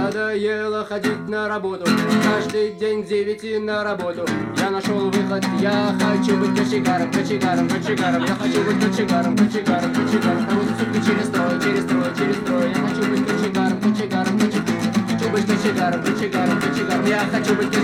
надоело ходить на работу. Каждый день к 9 на работу. Я нашел выход, я хочу быть кочегаром, кочегаром, кочегаром. Я хочу быть кочегаром, кочегаром, кочегаром. Проводить сутки через строй, через строй, через строй. Я хочу быть кочегаром, кочегаром, кочегаром. Хочу быть кочегаром, кочегаром, кочегаром. Я хочу быть